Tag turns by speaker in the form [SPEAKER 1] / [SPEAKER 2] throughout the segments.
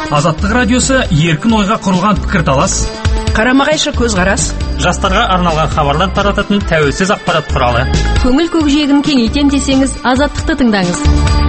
[SPEAKER 1] Азаттық радиосы еркін ойға құрылған пікірталас,
[SPEAKER 2] қарама-қайшы көзқарас,
[SPEAKER 1] жастарға арналған хабарлар тарататын тәуелсіз ақпарат құралы.
[SPEAKER 3] Көңіл көкжиегін кеңейтем десеңіз, Азаттықты тыңдаңыз.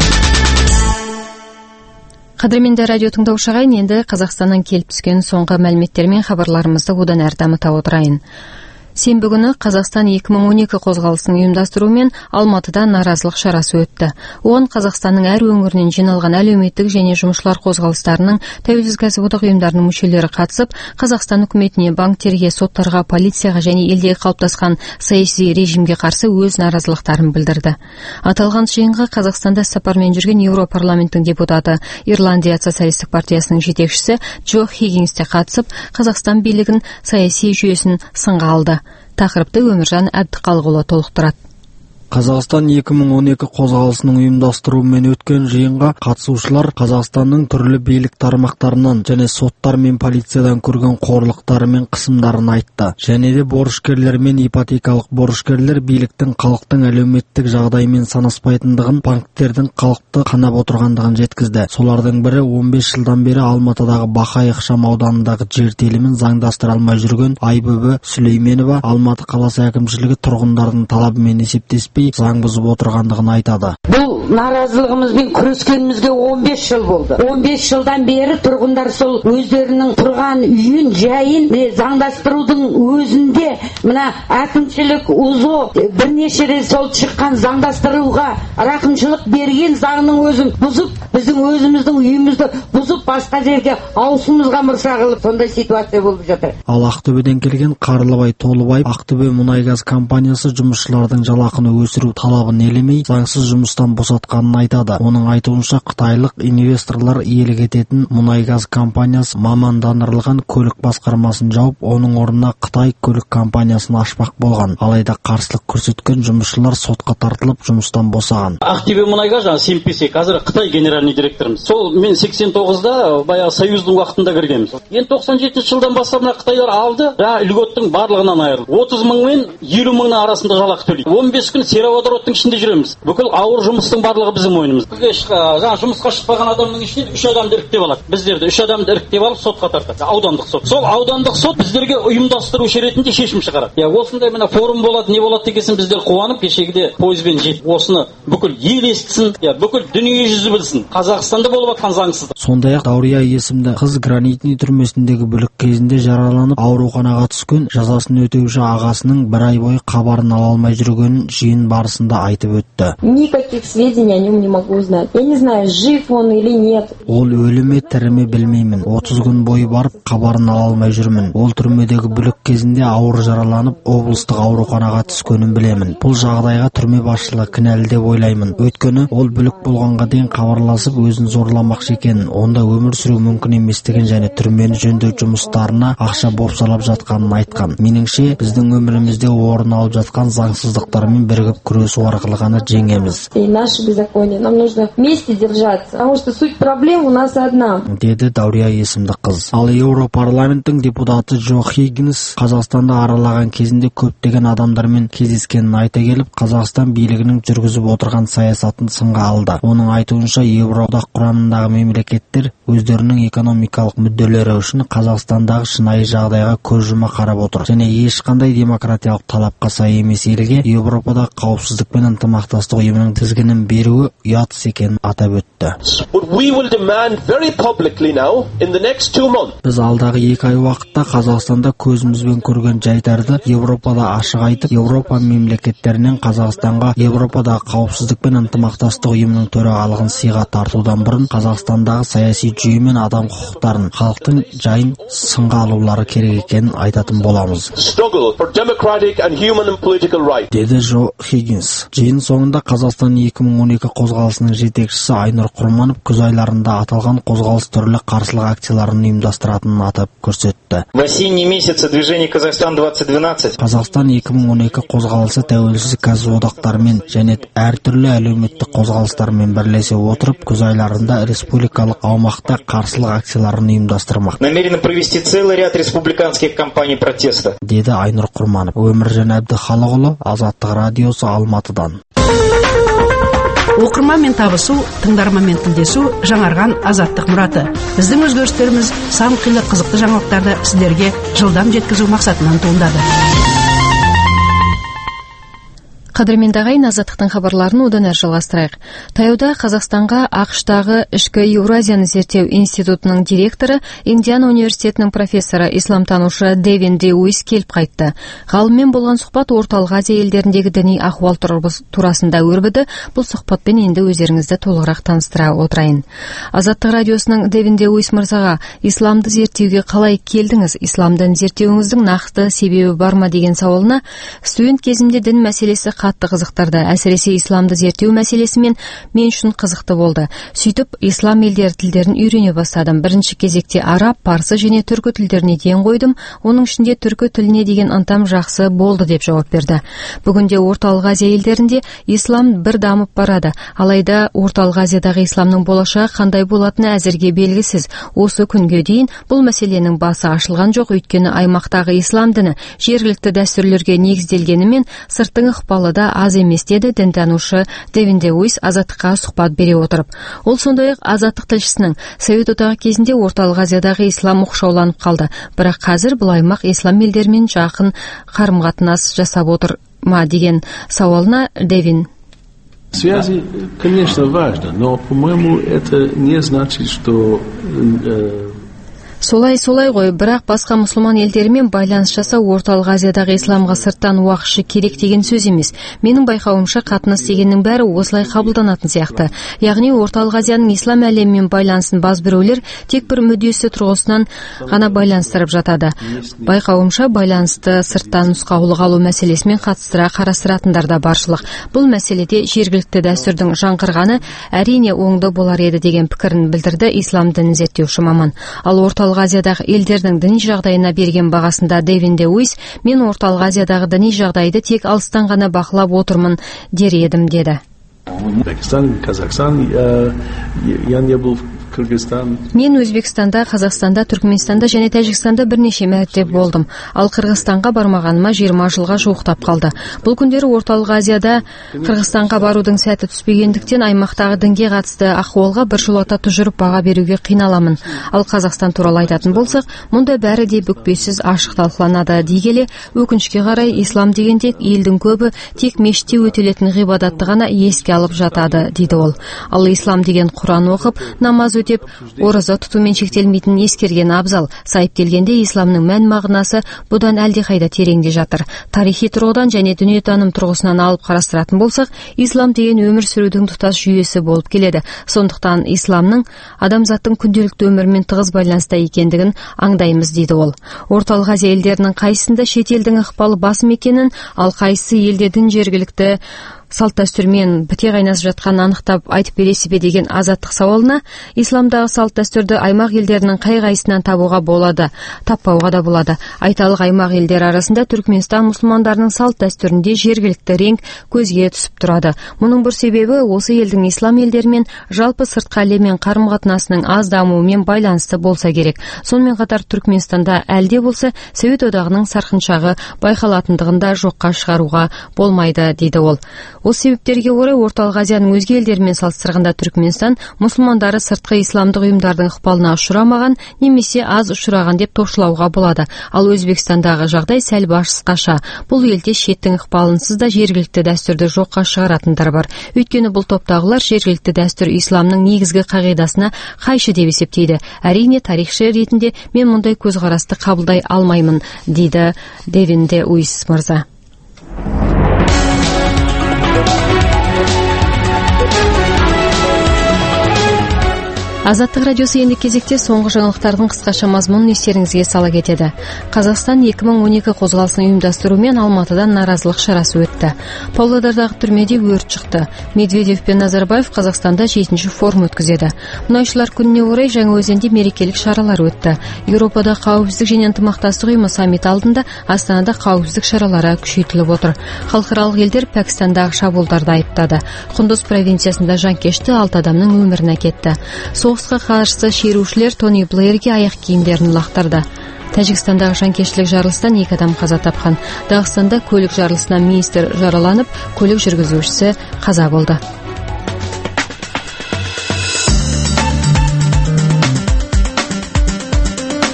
[SPEAKER 3] Қадірменді радио тыңдаушы ағайын, енді Қазақстаннан келіп түскен соңғы мәліметтер мен хабарларымызды одан әрі дамыта отырайын. Сенбі күні Қазақстан 2012 қозғалысының ұйымдастыруымен Алматыда наразылық шарасы өтті. Оған Қазақстанның әр өңірінен жиналған әлеуметтік және жұмысшылар қозғалыстарының, тәуелсіз кәсіподақ ұйымдарының мүшелері қатысып, Қазақстан үкіметіне, банктерге, соттарға, полицияға және елдегі қалыптасқан саяси режимге қарсы өз наразылықтарын білдірді. Аталған жиынға Қазақстанда сапармен жүрген Еуропарламенттің депутаты, Ирландия социалистік партиясының жетекшісі Джо Хиггинс те қатысып, Қазақстан билігін саяси жүйесін сынға алды. Тақырыпты Өміржан Әбдіқалықұлы толықтырады.
[SPEAKER 4] Қазақстан 2012 қозғалысының ұйымдастыруымен өткен жиынға қатысушылар Қазақстанның түрлі билік тармақтарынан және соттар мен полициядан көрген қорлықтары мен қысымдарын айтты. Және де борышкерлер мен ипотекалық борышкерлер биліктің халықтың әлеуметтік жағдайымен санаспайтындығын, банктердің халықты қанап отырғандығын жеткізді. Солардың бірі 15 жылдан бері Алматыдағы Бақай ықшам ауданындағы жер телімін заңдастыра алмай жүрген Айбөбі Сүлейменова Алматы қаласы әкімшілігі тұрғындардың талабымен есептеспей заң бұзып отырғандығын айтады.
[SPEAKER 5] Бұл наразылығымызбен күрескенімізге 15 жыл болды. 15 жылдан бері тұрғындар сол өздерінің тұрған үйін, жайын заңдастырудың өзінде мына әкімшілік УЗО бірнеше рет сол шыққан заңдастыруға рақымшылық берген заңның өзін бұзып, біздің өзіміздің үйімізді бұзып, басқа жерге ауысымызға мұрша қылып, сондай ситуация болып жатыр.
[SPEAKER 4] Ал Ақтөбеден келген Қарлыбай Толыбаев Ақтөбе мұнай-газ компаниясы жұмысшылардың жалақыны өсіру талабын елемей, заңсыз жұмыстан босатқанын айтады. Оның айтуынша қытайлық инвесторлар иелік ететін мұнай-газ компаниясы мамандандырылған көлік басқармасын жауып, оның орнына Қытай көлік компаниясын ашпақ болған. Алайда қарсылық көрсеткен жұмысшылар сотқа тартылып, жұмыстан босаған.
[SPEAKER 6] Ақтөбе мұнай-газ сенпесе, қазір Қытай генеральный директорымыз. Сол мен 89-да баяғы Союздың уақытында кіргенміз. Енді 97 жылдан бастап Қытайлар алды, льготтың барлығынан айырылды. 30 мың мен 50 мыңның арасында жалақы төлейді. 15 күн сероводородтың ішінде жүреміз. Бүкіл ауыр жұмыстың барлығы біздің мойнымызда. Жұмысқа шықпаған адамның ішінен 3 адамды іріктеп алады. Біздерді 3 адамды іріктеп алып сотқа тартады. Аудандық сот. Сол аудандық сот біздерге ұйымдастырушы ретінде шешім шығарады. Осындай мына форум болады, не болады дегесін біздер қуанып, кешегіде пойызбен жетіп, осыны бүкіл ел естісін, бүкіл дүние жүзі білсін. Қазақстанда болып жатқан заңсыз.
[SPEAKER 4] Сондай-ақ Даурия есімді қыз гранитный түрмесіндегі бүлік кезінде жараланып, ауруханаға түскен, жазасын өтеуші ағасының 1 ай бойы хабарын ала алмай жүргенін жиын барысында айтып өтті.
[SPEAKER 7] Никаких сведений о нем не могу узнать. Я не знаю, жив он или нет.
[SPEAKER 4] Ол өлі ме, тірі ме білмеймін. 30 күн бойы барып хабарын ала алмай жүрмін. Ол түрмедегі бүлік кезінде ауыр жараланып, облыстық ауруханаға түскенін білемін. Бұл жағдайға түрме басшылығы кінәлі деп ойлаймын. Өйткені ол бүлік болғанға дейін хабарласып, өзін зорламақшы екенін, онда өмір сүру мүмкін еместігін және түрмені жөндеу жұмыстарына ақша бопсалап жатқанын айтқан. Меніңше, біздің өмірімізде орын алып жатқан заңсыздықтармен бірігіп күресу арқылы ғана жеңеміз.
[SPEAKER 7] И наше беззаконие. Нам нужно вместе держаться, потому что суть проблем у нас одна.
[SPEAKER 4] Деді Даурия есімді қыз. Ал Еуропарламенттің депутаты Джо Хиггинс Қазақстанды аралаған кезінде көптеген адамдармен кездескенін айта келіп, Қазақстан билігінің жүргізіп отырған саясатын сынға алды. Оның айтуынша Еуроодақ құрамындағы мемлекеттер өздерінің экономикалық мүдделері үшін Қазақстандағы шынайы жағдайға көз жұма қарап отыр. Және ешқандай демократиялық талапқа сай емес елге Еуропада қауіпсіздік пен ынтымақтастық ұйымының тізгінін беруі ұятсыз екенін атап өтті. Біз алдағы 2 ай уақытта Қазақстанда көзімізбен көрген жайтарды Еуропада ашық айтып, Еуропа мемлекеттерінен Қазақстанға Еуропадағы қауіпсіздік пен ынтымақтастық ұйымының төрағалығын сыйға тартудан бұрын Қазақстандағы саяси жүйе мен адам құқықтарын, халықтың жайын сынға алулары керек екенін айтатын боламыз. Деді Джо Хиггинс. Жиын соңында Қазақстан 2012 қозғалысының жетекшісі Айнұр Құрманов күз айларында аталған қозғалыс түрлі қарсылық акцияларын ұйымдастыратынын атап көрсетті.
[SPEAKER 8] В осенние месяцы движение Казахстан 2012.
[SPEAKER 4] Қазақстан 2012 қозғалысы тәуелсіз кәсіподақтармен және әртүрлі әлеуметтік қозғалыстармен бірлесе отырып, күз айларында республикалық аумақта қарсылық акцияларын ұйымдастырмақ.
[SPEAKER 8] Намерены провести целый ряд республиканских кампаний протеста.
[SPEAKER 4] Деді Айнұр Құрманов. Өміржан Әбдіқалықұлы, Азаттық радиосы, Алматыдан.
[SPEAKER 2] Оқырманмен табысу, тыңдарманмен тілдесу жаңарған азаттық мұраты. Біздің өзгерістеріміз сан қилы қызықты жаңалықтарды сіздерге жылдам жеткізу мақсатынан туындады.
[SPEAKER 3] Қадірменді ағайын, азаттықтың хабарларын одан әрі жалғастырайық. Таяуда Қазақстанға ақш-тағы ішкі Еуразияны зерттеу институтының директоры, Индиана университетінің профессоры, исламтанушы Дэвин Де Уис келіп қайтты. Ғалыммен болған сұхбат Орталық Азия елдеріндегі діни ахуал турасында өрбіді. Бұл сұхбатпен енді өздеріңізді толығырақ таныстыра отырайын. Азаттық радиосының Дэвин Де Уис мырзаға, исламды зерттеуге қалай келдіңіз? Исламды зерттеуіңіздің нақты себебі бар ма деген сауалына, студент кезімде дін мәселесі қатты қызықтырды. Әсіресе исламды зерттеу мәселесімен мен үшін қызықты болды. Сөйтіп, ислам елдері тілдерін үйрене бастадым. Бірінші кезекте араб, парсы және түркі тілдеріне ден қойдым. Оның ішінде түркі тіліне деген ынтам жақсы болды деп жауап берді. Бүгінде Орталық Азия елдерінде ислам бір дамып барады. Алайда Орталық Азиядағы исламның болашағы қандай болатыны әзірге белгісіз. Осы күнге дейін бұл мәселенің басы ашылған жоқ, өйткені аймақтағы ислам діні жергілікті дәстүрлерге негізделгенімен сырттың ықпалы да аз емес деді дінтанушы Дэвин Де Уис азаттыққа сұхбат бере отырып. Ол сондай-ақ азаттық тілшісінің Совет одағы кезінде Орталық Азиядағы ислам оқшауланып қалды. Бірақ қазір бұл аймақ ислам елдерімен жақын қарым-қатынас жасап отыр ма деген сауалына Дэвин:
[SPEAKER 9] Связи, конечно, важно, но, по-моему, это не значит, что
[SPEAKER 3] Солай ғой, бірақ басқа мұсылман елдерімен байланыс жасау Орталық Азиядағы исламға сырттан уақытша керек деген сөз емес. Менің байқауымша қатынас дегеннің бәрі осылай қабылданатын сияқты. Яғни Орталық Азияның ислам әлемімен байланысын баз біреулер тек бір мүддесі тұрғысынан ғана байланыстырып жатады. Байқауымша байланысты сырттан нұсқаулық алу мәселесімен қатыстыра қарастыратындар да баршылық. Бұл мәселеде жергілікті дәстүрдің жаңғырғаны әрине оңды болар еді деген пікірін білдірді ислам дінін зерттеуші маман. Ал Орталық Азиядағы елдердің діни жағдайына берген бағасында Дэвин Де Уис: мен Орталық Азиядағы діни жағдайды тек алыстан ғана бақылап отырмын дер едім деді.
[SPEAKER 9] Казахстан, я не был Кыргызстан.
[SPEAKER 3] Мен Өзбекстанда, Қазақстанда, Түркменстанда және Тәжікстанда бірнеше мәрте болдым. Ал Қырғызстанға бармағаныма 20 жылға жуықтап қалды. Бұл күндері Орталық Азияда Қырғызстанға барудың сәті түспегендіктен аймақтағы дінге қатысты ахуалға біржолата тұжырып баға беруге қиналамын. Ал Қазақстан туралы айтатын болсақ, мұнда бәрі де бүкпесіз ашық талқыланады дей келе, өкінішке қарай ислам дегенде елдің көбі тек мешітте өтелетін ғибадатты ғана еске алып жатады дейді ол. Ал ислам деген Құран оқып, намаз өтеп, ораза тұтумен шектелмейтін ескерген абзал. Сайып келгенде исламның мән мағынасы бұдан әлдеқайда тереңде жатыр. Тарихи тұрғыдан және дүниетаным тұрғысынан алып қарастыратын болсақ, ислам деген өмір сүрудің тұтас жүйесі болып келеді. Сондықтан исламның адамзаттың күнделікті өмірмен тығыз байланыста екендігін аңдаймыз дейді ол. Орталық Азия елдерінің қайсысында шетелдің ықпалы басым екенін, ал қайсысы елдердің жергілікті салт дәстүрмен біте қайнасып жатқанын анықтап айтып бересіз бе деген азаттық сауалына, исламдағы салт дәстүрді аймақ елдерінің қай қайсынан табуға болады, таппауға да болады. Айталық аймақ елдері арасында Түркменстан мұсылмандарының салт дәстүрінде жергілікті реңк көзге түсіп тұрады. Мұның бір себебі осы елдің ислам елдерімен жалпы сыртқы әлеммен қарым-қатынасының аз дамуымен байланысты болса керек. Сонымен қатар Түркменстанда әлде болса Совет одағының сарқыншағы байқалатындығын да жоққа шығаруға болмайды дейді ол. Осы себептерге орай Орталық Азияның өзге елдерімен салыстырғанда Түркменстан мұсылмандары сыртқы исламдық ұйымдардың ықпалына ұшырамаған немесе аз ұшыраған деп топшылауға болады. Ал Өзбекстандағы жағдай сәл басқаша. Бұл елде шеттің ықпалынсыз да жергілікті дәстүрді жоққа шығаратындар бар. Өйткені бұл топтағылар жергілікті дәстүр исламның негізгі қағидасына қайшы деп есептейді. Әрине, тарихшы ретінде мен мұндай көзқарасты қабылдай алмаймын дейді Дэвин Де Уис мырза. Азаттық радиосы енді кезекте соңғы жаңалықтардың қысқаша мазмұнын естеріңізге сала кетеді. Қазақстан 2012 қозғалысының ұйымдастыруымен Алматыдан наразылық шарасы өтті. Павлодардағы түрмеде өрт шықты. Медведев пен Назарбаев Қазақстанда 7-ші форум өткізеді. Мұнайшылар күніне орай Жаңаөзенде мерекелік шаралар өтті. Еуропада қауіпсіздік және ынтымақтастық ұйымы саммиті алдында Астанада қауіпсіздік шаралары күшейтіліп отыр. Халықаралық елдер Пәкістандағы шабуылдарды айыптады. Құндыз провинциясында жанкешті 6 адамның өмірін әкетті. Соғысқа қарсы шерушілер Тони Блэйрге аяқ киімдерін лақтырды. Тәжікстандағы жанкештілік жарылыстан 2 адам қаза тапқан. Дағыстанда көлік жарылысынан министр жараланып, көлік жүргізушісі қаза болды.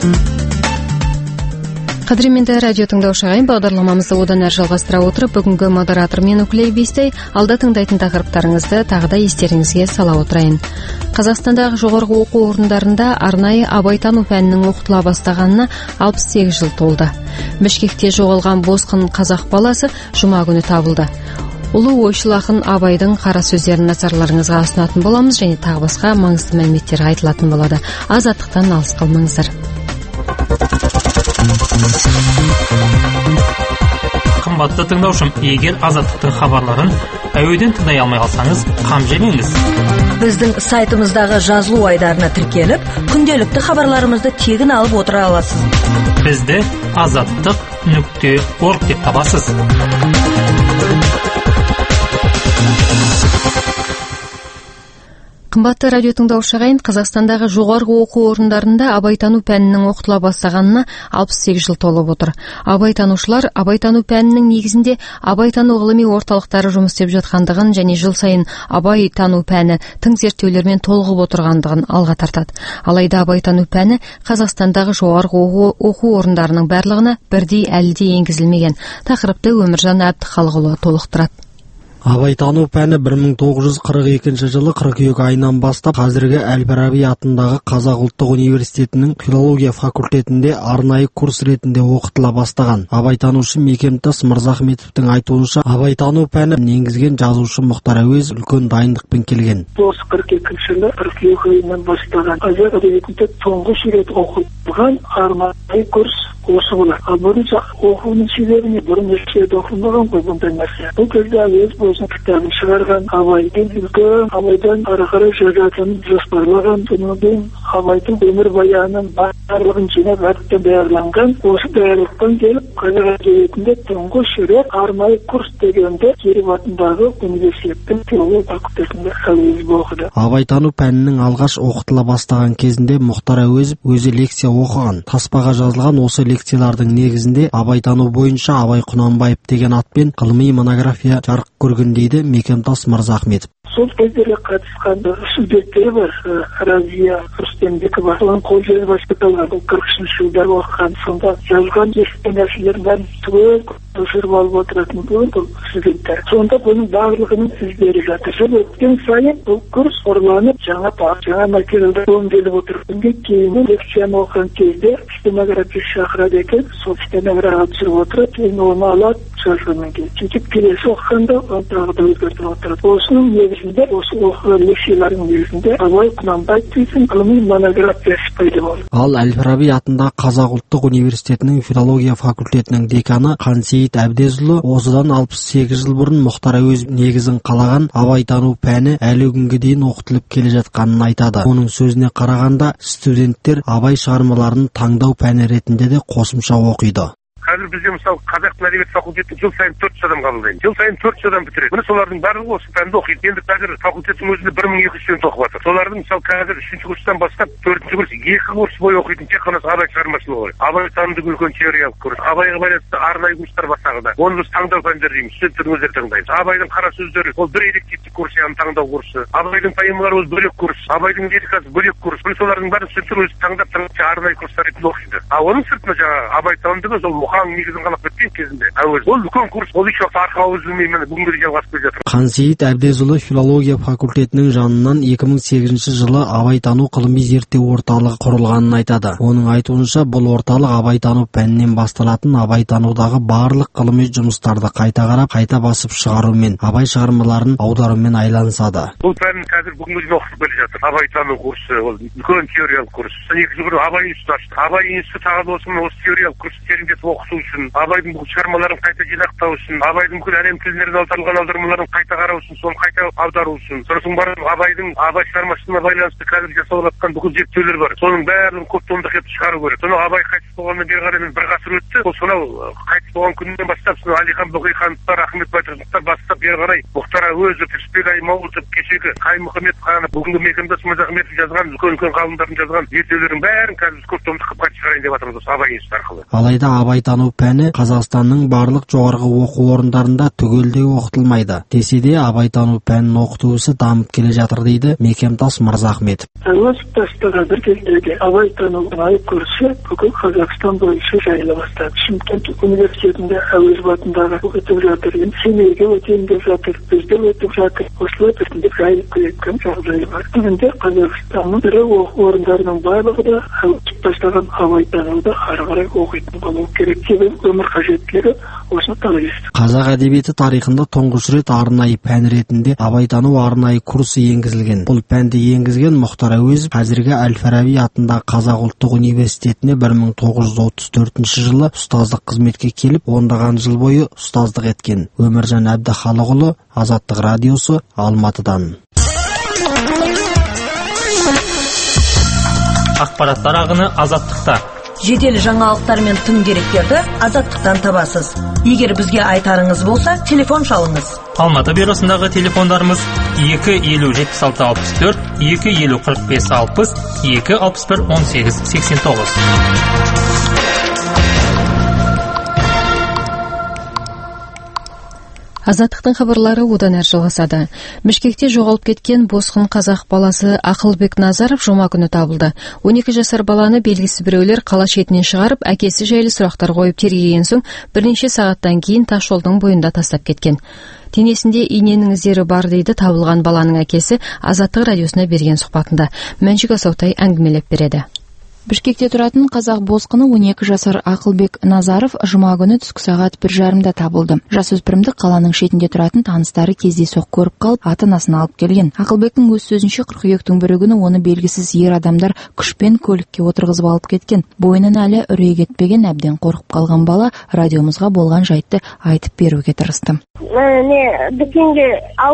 [SPEAKER 3] Қадірменді радио тыңдаушы ағайын, бағдарламамызды одан әрі жалғастыра отырып, бүгінгі модератор мен Үкілей Бейстай алда тыңдайтын тақырыптарыңызды тағы да естеріңізге сала отырайын. Қазақстандағы жоғарғы оқу орындарында арнайы абайтану пәнінің оқытыла бастағанына 68 жыл толды. Бішкекте жоғалған босқын қазақ баласы жұма күні табылды. Ұлы ойшыл ақын Абайдың қара сөздерін назарларыңызға ұсынатын боламыз, және тағы басқа маңызды мәліметтер айтылатын болады. Азаттықтан алыс қалмаңыздар.
[SPEAKER 1] Қымбатты тыңдаушым, егер азаттықтың хабарларын әуеден тыңдай алмай қалсаңыз, қам жемеңіз.
[SPEAKER 10] Біздің сайтымыздағы жазылу айдарына тіркеліп, күнделікті хабарларымызды тегін алып отыра аласыз.
[SPEAKER 1] Бізді azаттық.org деп табасыз.
[SPEAKER 3] Қымбатты радио тыңдаушы ағайын, Қазақстандағы жоғарғы оқу орындарында абайтану пәнінің оқытыла бастағанына 68 жыл толып отыр. Абайтанушылар абайтану пәнінің негізінде абайтану ғылыми орталықтары жұмыс істеп жатқандығын және жыл сайын абайтану пәні тың зерттеулермен толығып отырғандығын алға тартады. Алайда абайтану пәні Қазақстандағы жоғарғы оқу орындарының барлығына бірдей әлі де енгізілмеген. Тақырыпты Өміржан Әбдіхалықұлы толықтырады.
[SPEAKER 4] Абайтану пәні 1942 жылы қыркүйек айынан бастап қазіргі Әл-Фараби атындағы Қазақ ұлттық университетінің филология факультетінде арнайы курс ретінде оқытыла бастаған. Абайтанушы Мекемтас Мырзахметовтің айтуынша, абайтану пәні енгізген жазушы Мұхтар Әуезов үлкен дайындықпен келген.
[SPEAKER 11] 1942 жылы қыркүйек айынан бастаған қазақ әдебиетінде тұңғыш рет оқытылған арнайы курс осы болады. Ал бұрынша оқуының себебіне бірнеше рет оқылмаған ғой бұндай нәрсе. Бұл кезде Әуезов өзінің кітабын шығарған, Абайдың үлкен Абайдан ары қарай жазатынын жоспарлаған, содан кейін Абайдың өмір баянын барлығын жинап әріптен даярланған. Осы даярлықтан келіп қазақ әдебиетінде тұңғыш рет арнайы курс дегенде Киров атындағы университеттің филология факультетінде Әуезов оқыды.
[SPEAKER 4] Абайтану пәнінің алғаш оқытыла бастаған кезінде Мұхтар Әуезов өзі лекция оқыған. Таспаға жазылған осы лекциялардың негізінде абайтану бойынша Абай Құнанбаев деген атпен ғылыми монография жарық көрген дейді Мекемтас Мырзахметов.
[SPEAKER 11] Сол кездерге қатысқан студенттері бар, Разия Рүстембекова, оның қолжазбасы талған 40-шы жылдар оқыған, сонда жазған естіген нәрселерін бәрін түгел көшіріп алып отыратын бұл студенттер. Сонда бұның барлығының іздері жатыр. Жыл өткен сайын бұл курс орланып, жаңа материалдар өңделіп отыр. Кейін лекцияны оқыған кезде стенография шақырады екен, сол стенографияға түсіріп отырып, кейін оны алады жазғаннан кейін. Сөйтіп келесі оқығанда оны тағы да өзгертіп отырады. Осының негізінде, осы оқыған лекциялардың негізінде Абай Құнанбаев дейтін ғылыми монографиясы пайда болды.
[SPEAKER 4] Ал Әл-Фараби атындағы Қазақ ұлттық университетінің филология факультетінің деканы Қансейіт Әбдезұлы осыдан 68 жыл бұрын Мұхтар Әуезов негізін қалаған абайтану пәні әлі күнге дейін оқытылып келе жатқанын айтады. Оның сөзіне қарағанда, студенттер Абай шығармаларын таңдау пәні ретінде де қосымша оқиды.
[SPEAKER 12] Қазір бізде мысалы қазақ әдебиет факультеті жыл сайын 400 адам қабылдайды. Жыл сайын 400 адам бітіреді. Міне солардың барлығы осы пәнді оқиды. Енді қазір факультеттің өзінде 1200 студент оқып жатыр. Солардың мысалы қазір 3-ші курстан бастап 4-ші курс 2 курс бойы оқитын тек қана Абай шығармашылығы. Абай танымдық үлкен теориялық курс. Абайға байланысты арнайы курстар басталды. Оны біз таңдау пәндер дейміз. Студенттердің өздері таңдайды. Абайдың қара сөздері ол бір элективті курс, яғни таңдау курсы. Абайдың поэмалары ол бөлек курс. Абайдың лирикасы бөлек курс. Міне солардың бәрін студенттер өзі таңдап арнайы курстар ретінде оқиды. Ал оның сыртында жаңағы Абай танымдығы сол Мұхаң негізін қалап кезінде Әуезов ол үлкен курс, ол еш уақыт арқауыз білмеймін, бүгінгі де жалғасып келе жатыр.
[SPEAKER 4] Қансейіт Әбдезұлы филология факультетінің жанынан 2008 жылы абайтану ғылыми зерттеу орталығы құрылғанын айтады. Оның айтуынша, бұл орталық абайтану пәнінен басталатын абайтанудағы барлық ғылыми жұмыстарды қайта қарап, қайта басып шығарумен, Абай шығармаларын аударумен айланысады.
[SPEAKER 12] Бұл пән қазір бүгінгі де оқытылып келе жатыр. Абайтану курсы, ол үлкен теориялық курс. Екі жыл бұрын Абай институты ашты. Абай институты тағы да осы теориялық курс тереңдетіп оқыту үшін, Абайдың бұл шығармаларын қайта жинақтау үшін, Абайдың бүкіл әлем тілдеріне аударылған аудармаларын қайта қарау үшін, соны қайта аудару үшін. Сосын барып Абайдың Абай шығармашылығына байланысты қазір жасалып жатқан бүкіл зерттеулер бар. Соның бәрін көп томдық етіп шығару керек. Соны Абай қайтыс болғаннан бері қарай бір ғасыр өтті. Ол сонау қайтыс болған күннен бастап, сонау Әлихан Бөкейхановтар, Ахмет Байтұрсыновтар бастап бері қарай Мұхтар Әуезов, Түсіпбек Аймауытов, кешегі Қаймұхамед хан, бүгінгі Мекемтас Мырзахметов жазған, үлкен ғалымдардың жазған зерттеулердің бәрін қазір көп томдық қылып қайта шығарайын деп жатырмыз осы Абай институты арқылы.
[SPEAKER 4] Алайда абайтану абайтану пәні Қазақстанның барлық жоғарғы оқу орындарында түгелдей оқытылмайды. Десе де абайтану пәнін оқыту ісі дамып келе жатыр дейді Мекемтас Мырзахметов.
[SPEAKER 11] Өз тұстастығы бір кездегі абайтанудың ай курсы бүкіл Қазақстан бойынша жайыла бастады. Шымкент университетінде Әуезов атындағы өтіп жатыр, Семейге өтейін деп жатыр, бізде өтіп жатыр. Осылай біртіндеп жайылып келетін жағдайы бар. Бүгінде Қазақстанның ірі оқу орындарының барлығы да Әуезов бастаған абайтануды ары қарай оқитын болу керек. Себебі өмір қажеттілігі осыны талап етті.
[SPEAKER 4] Қазақ әдебиеті тарихында тұңғыш рет арнайы пән ретінде абайтану арнайы курсы енгізілген. Бұл пәнді енгізген Мұхтар Әуезов қазіргі Әл-Фараби атындағы Қазақ ұлттық университетіне 1934 жылы ұстаздық қызметке келіп, ондаған жыл бойы ұстаздық еткен. Өміржан Әбдіхалықұлы, Азаттық радиосы, Алматыдан.
[SPEAKER 1] Ақпараттар ағыны Азаттықта.
[SPEAKER 10] Жедел жаңалықтар мен тың деректерді Азаттықтан табасыз. Егер бізге айтарыңыз болса, телефон шалыңыз.
[SPEAKER 1] Алматы бюросындағы телефондарымыз 250-76-64, 250-45-60, 261-18-89.
[SPEAKER 3] Азаттықтың хабарлары одан әрі жалғасады. Бішкекте жоғалып кеткен босқын қазақ баласы Ақылбек Назаров жұма күні табылды. 12 жасар баланы белгісіз біреулер қала шетінен шығарып, әкесі жайлы сұрақтар қойып тергеген соң, бірнеше сағаттан кейін тас жолдың бойында тастап кеткен. Денесінде иненің іздері бар дейді табылған баланың әкесі Азаттық радиосына берген сұхбатында. Мәншүк Асаутай әңгімелеп береді.
[SPEAKER 13] Бішкекте тұратын қазақ босқыны 12 жасар Ақылбек Назаров жұма күні түскі сағат 1:30-да табылды. Жасөспірімді қаланың шетінде тұратын таныстары кездейсоқ көріп қалып, ата-анасын алып келген. Ақылбектің өз сөзінше қыркүйектің 1 күні оны белгісіз ер адамдар күшпен көлікке отырғызып алып кеткен. Бойынан әлі үрей кетпеген, әбден қорқып қалған бала радиомызға болған жайтты айтып беруге тырысты.
[SPEAKER 14] Дүкенге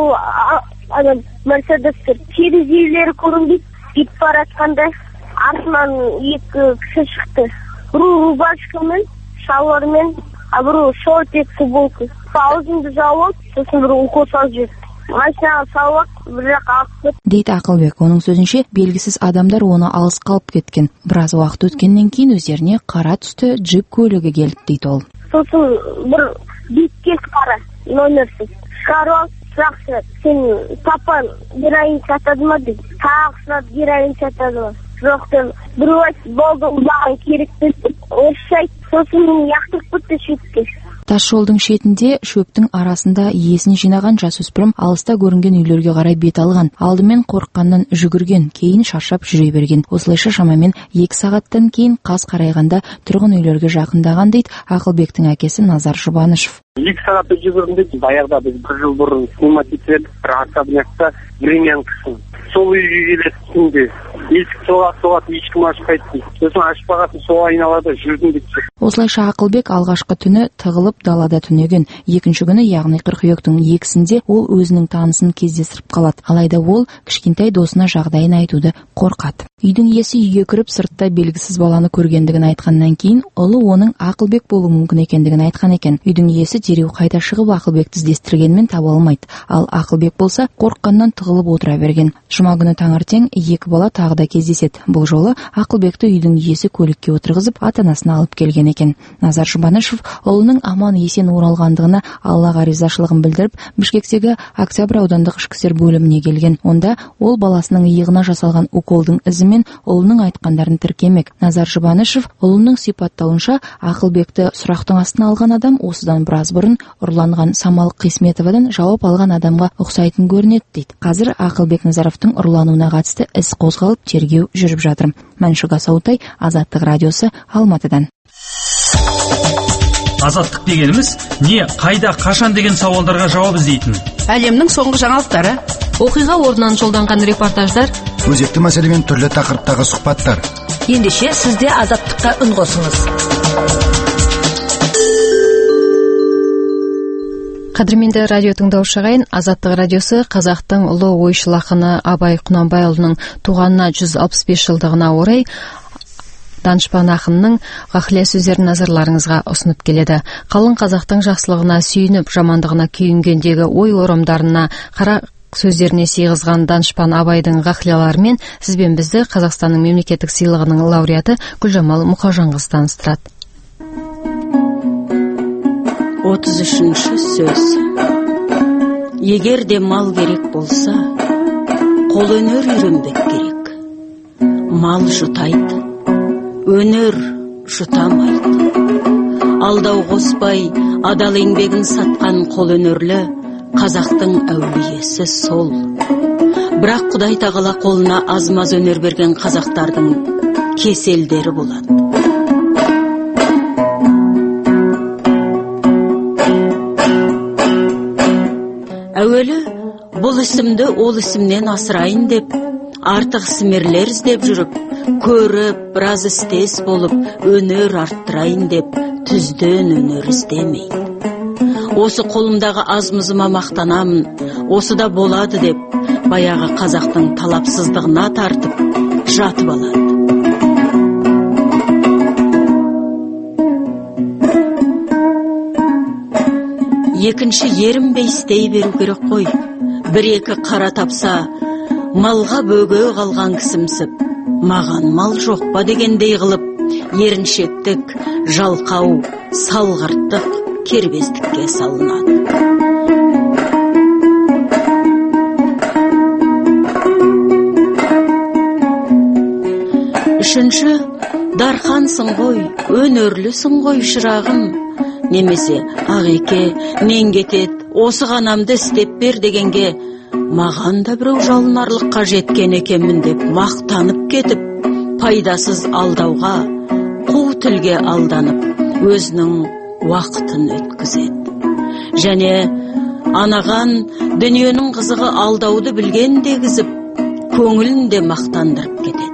[SPEAKER 14] Мерседестер терезелері көрінбейді, кетіп бара жатқанда артынан екі кісі шықты. Біреу рубашкамен, шалвармен, біреу шортик, футболка. Аузымды жауып, сосын бір укол салып жіберді. Машинаға салып, бір жаққа алып кетті.
[SPEAKER 13] Дейді Ақылбек. Оның сөзінше, белгісіз адамдар оны алыс қалып кеткен. Біраз уақыт өткеннен кейін өздеріне қара түсті джип көлігі келді дейді ол.
[SPEAKER 14] Сосын бір бетке қара номерсіз. Шығарып алып, жақсы, сен папан героин сатады ма дейді. Тағы героин сатады ма? Жоқ, біреу айтты, болды, маған керек дейді. Орысша айтты, сосын мен яқтырып кетті шөпке.
[SPEAKER 13] Тас жолдың шетінде шөптің арасында есін жинаған жасөспірім алыста көрінген үйлерге қарай бет алған. Алдымен қорыққаннан жүгірген, кейін шаршап жүре берген. Осылайша шамамен 2 сағаттан кейін қас қарайғанда тұрғын үйлерге жақындаған дейді Ақылбектің әкесі Назар Жұбанышев.
[SPEAKER 12] 2 сағатта жүгірдім дейді. Баяғыда біз 1 жыл бұрын снимать етіп, бір особнякта времянкасын. Сол үйге келетінде есік соғат ешкім ашпайды дейді. Сосын ашпағасын сол айналада жүрдім дейді.
[SPEAKER 13] Осылайша Ақылбек алғашқы түні тығылып далада түнеген. Екінші күні, яғни қыркүйектің 2-сінде ол өзінің танысын кездестіріп қалады. Алайда ол кішкентай досына жағдайын айтуды қорқады. Үйдің иесі үйге кіріп сыртта белгісіз баланы көргендігін айтқаннан кейін, ұлы оның Ақылбек болуы мүмкін екендігін айтқан екен. Үйдің иесі дереу қайта шығып Ақылбекті іздестіргенмен таба алмайды. Ал Ақылбек болса қорыққаннан тығылып отыра берген. Жұма күні таңертең 2 бала тағы да кездеседі. Бұл жолы Ақылбекті үйдің иесі көлікке отырғызып ата-анасына алып келген екен. Назар Жұбанышев ұлының аман есен оралғандығына Аллаға ризашылығын білдіріп, Бішкектегі Октябрь аудандық ішкі істер бөліміне келген. Онда ол баласының иығына жасалған уколдың ізімен ұлының айтқандарын тіркемек. Назар Жұбанышев ұлының сипаттауынша Ақылбекті сұрақтың астына алған адам осыдан біраз бұрын ұрланған Самал Қисметовадан жауап алған адамға ұқсайтын көрінеді дейді. Қазір Ақылбек Назаровтың ұрлануына қатысты іс қозғалып, тергеу жүріп жатыр. Мәншүк Асаутай, Азаттық радиосы, Алматыдан.
[SPEAKER 15] Азаттық дегеніміз не, қайда, қашан деген сауалдарға жауап іздейтін.
[SPEAKER 2] Әлемнің соңғы жаңалықтары,
[SPEAKER 3] оқиға орнынан жолданған репортаждар,
[SPEAKER 16] өзекті мәселемен түрлі тақырыптағы сұхбаттар.
[SPEAKER 10] Ендеше сізде Азаттыққа үн қосыңыз.
[SPEAKER 3] Қадірменді радио тыңдаушы ағайын, Азаттық радиосы қазақтың ұлы ойшыл ақыны Абай Құнанбайұлының туғанына 165 жылдығына орай данышпан ақынның ғақлия сөздерін назарларыңызға ұсынып келеді. Қалың қазақтың жақсылығына сүйініп, жамандығына күйінгендегі ой орамдарына, қара сөздеріне сыйғызған данышпан Абайдың ғақлияларымен сізбен бізді Қазақстанның мемлекеттік сыйлығының лауреаты Гүлжамал Мұқажанқызы таныстырады.
[SPEAKER 17] 33-ші сөз. Егер де мал керек болса, қолөнер үйренбек керек. Мал жұтайды, өнер жұтамайды. Алдау қоспай, адал еңбегін сатқан қолөнерлі қазақтың әулиесі сол. Бірақ Құдай тағала қолына аз-маз өнер берген қазақтардың кеселдері болады. Әуелі бұл ісімді ол ісімнен асырайын деп, артық сімерлер іздеп жүріп, көріп, біраз істес болып, өнер арттырайын деп, түзден өнер іздемейді. Осы қолымдағы аз-мызыма мақтанамын, осы да болады деп, баяғы қазақтың талапсыздығына тартып, жатып алады. Екінші ерінбей істей беру керек қой. Бір-екі қара тапса, малға бөге қалған кісімсіп, маған мал жоқ па дегендей қылып, еріншектік, жалқау, салғырттық, кербездікке салынады. Үшінші, дархансың ғой, өнерлісің ғой шырағым. Немесе, ағеке, мен кетет, осы ғанамды істеп бер дегенге, маған да біреу жалынарлыққа жеткен екенмін деп мақтанып кетіп, пайдасыз алдауға, қу тілге алданып, өзінің уақытын өткізеді. Және анаған дүниенің қызығы алдауды білген дегізіп, көңілін де мақтандырып кетеді.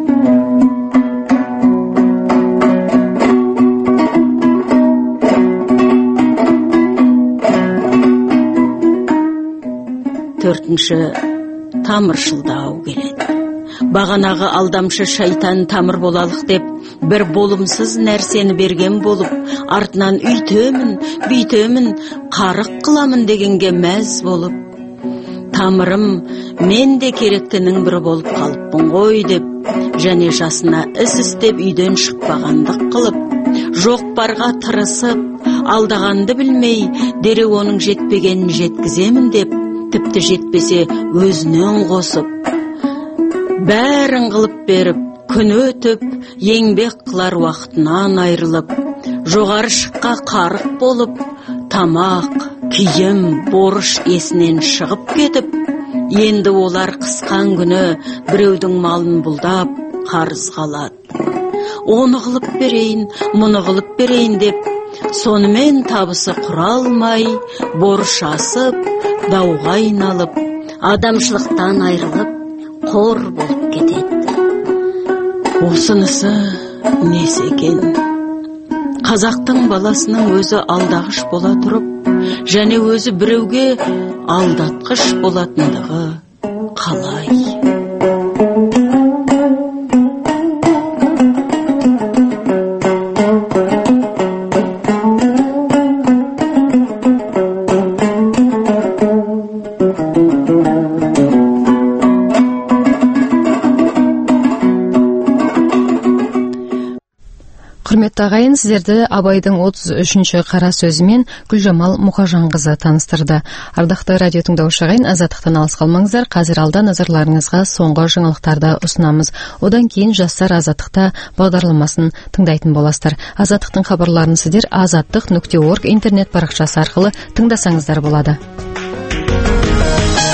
[SPEAKER 17] Төртінші, тамыршылдау келеді. Бағанағы алдамшы шайтан тамыр болалық деп, бір болымсыз нәрсені берген болып, артынан үйтемін, бүйтемін, қарық қыламын дегенге мәз болып, тамырым мен де керектінің бірі болып қалыппын ғой деп, және жасына іс істеп үйден шықпағандық қылып, жоқ барға тырысып, алдағанды білмей, дереу оның жетпегенін жеткіземін деп, тіпті жетпесе өзінен қосып, бәрін қылып беріп, күн өтіп, еңбек қылар уақытынан айрылып, жоғары шыққа қарық болып, тамақ, киім, борыш есінен шығып кетіп, енді олар қысқан күні біреудің малын бұлдап, қарыз қалады. Оны қылып берейін, мұны қылып берейін деп, сонымен табысы құра алмай, борыш асып, дауға айналып, адамшылықтан айрылып, қор болып кетеді. Осынысы несі екен? Қазақтың баласының өзі алдағыш бола тұрып, және өзі біреуге алдатқыш болатындығы қалай?
[SPEAKER 3] Құрметті ағайын, сіздерді Абайдың 33-ші қара сөзімен Гүлжамал Мұқажанқызы таныстырды. Ардақты радио тыңдаушы ағайын, азаттықтан алыс қалмаңыздар. Қазір алда назарларыңызға соңғы жаңалықтарды ұсынамыз. Одан кейін жастар азаттықта бағдарламасын тыңдайтын боласыздар. Азаттықтың хабарларын сіздер azаттық.org интернет парақшасы арқылы тыңдасаңыздар болады.